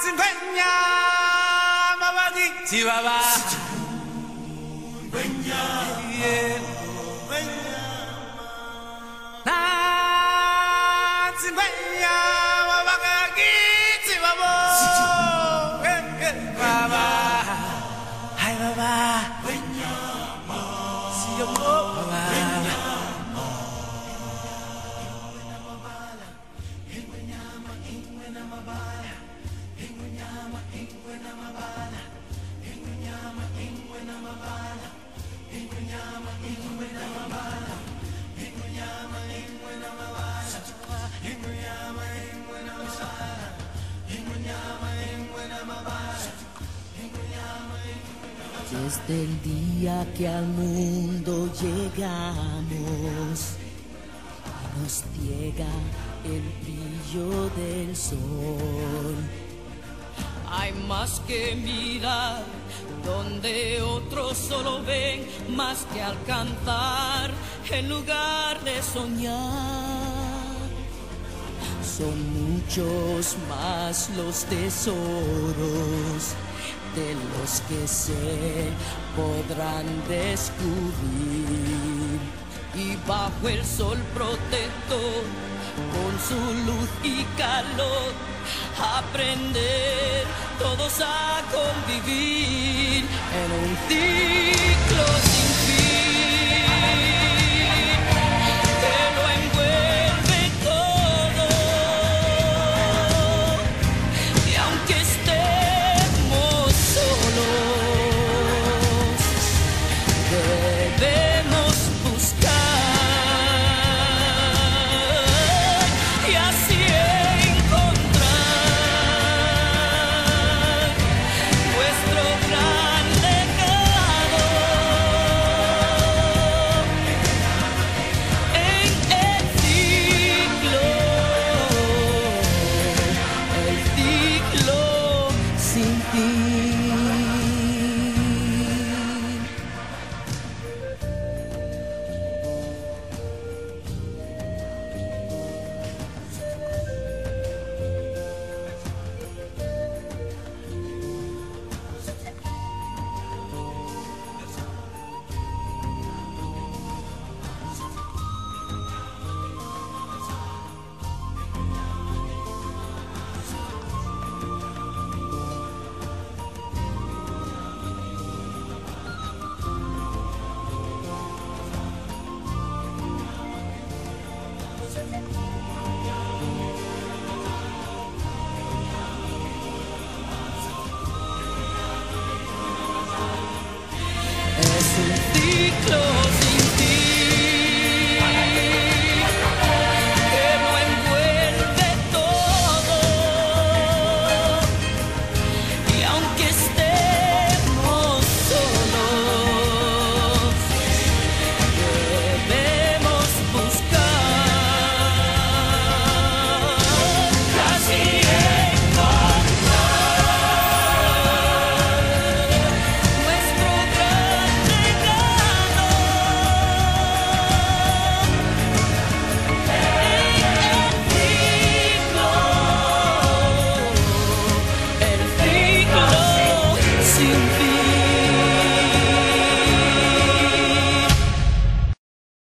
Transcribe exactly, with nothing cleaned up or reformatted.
Chihuahua. Desde el día que al mundo llegamos, nos ciega el brillo del sol. Hay más que mirar, donde otros solo ven, más que alcanzar, en lugar de soñar. Son muchos más los tesoros de los que se podrán descubrir. Y bajo el sol protector, con su luz y calor, aprender todos a convivir en un ciclo sin